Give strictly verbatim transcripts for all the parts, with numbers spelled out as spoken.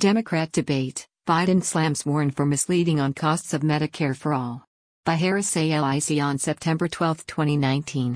Democrat debate, Biden slams Warren for misleading on costs of Medicare for All. By Harris Salic on September twelfth, twenty nineteen.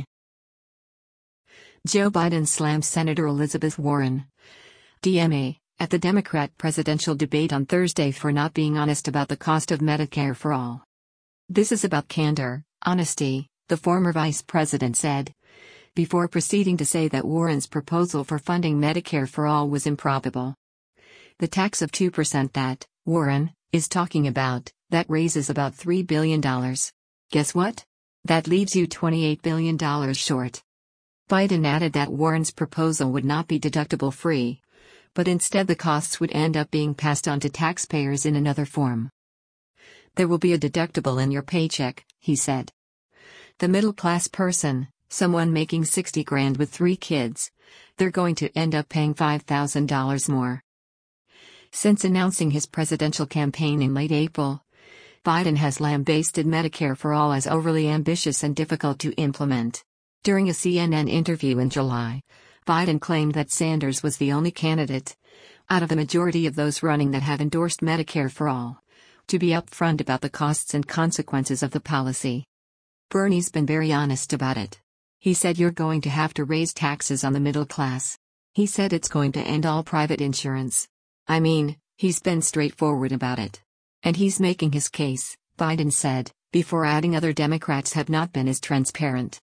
Joe Biden slams Senator Elizabeth Warren, D M A, at the Democrat presidential debate on Thursday for not being honest about the cost of Medicare for All. "This is about candor, honesty," the former vice president said, before proceeding to say that Warren's proposal for funding Medicare for All was improbable. The tax of two percent that Warren is talking about, that raises about three billion dollars. Guess what? That leaves you twenty-eight billion dollars short. Biden added that Warren's proposal would not be deductible free, but instead the costs would end up being passed on to taxpayers in another form. "There will be a deductible in your paycheck," he said. "The middle-class person, someone making sixty grand with three kids, they're going to end up paying five thousand dollars more." Since announcing his presidential campaign in late April, Biden has lambasted Medicare for All as overly ambitious and difficult to implement. During a C N N interview in July, Biden claimed that Sanders was the only candidate, out of the majority of those running that have endorsed Medicare for All, to be upfront about the costs and consequences of the policy. "Bernie's been very honest about it. He said you're going to have to raise taxes on the middle class. He said it's going to end all private insurance. I mean, he's been straightforward about it. And he's making his case," Biden said, before adding other Democrats have not been as transparent.